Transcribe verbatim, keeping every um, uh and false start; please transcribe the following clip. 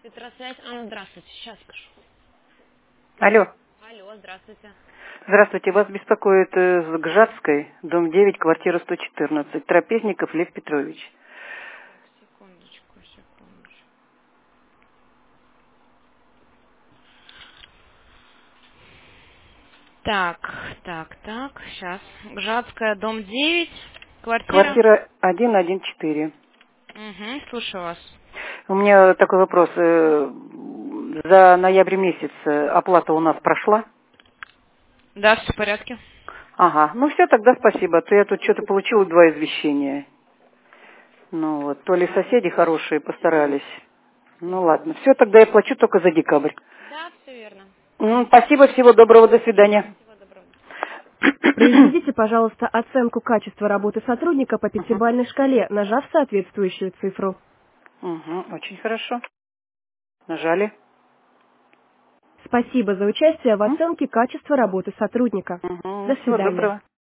Петросвязь. Анна, здравствуйте. Сейчас скажу. Алло. Алло, здравствуйте. Здравствуйте. Вас беспокоит э, с Гжатской, дом девять, квартира сто четырнадцать. Трапезников Лев Петрович. Секундочку, секундочку. Так, так, так, сейчас. Гжатская, дом девять, квартира. Квартира один четырнадцать. Угу, слушаю вас. У меня такой вопрос. э, За ноябрь месяц э, оплата у нас прошла? Да, все в порядке. Ага. Ну все, тогда спасибо. А то я тут что-то получила два извещения. Ну вот, то ли соседи хорошие постарались. Ну ладно. Все, тогда я плачу только за декабрь. Да, все верно. М, Спасибо, всего доброго, до свидания. Всего доброго. Произведите, пожалуйста, оценку качества работы сотрудника по Мгм. пятибалльной шкале, нажав соответствующую цифру. Мгм. Очень хорошо. Нажали. Спасибо за участие в М? оценке качества работы сотрудника. Мгм. До Всего свидания. доброго.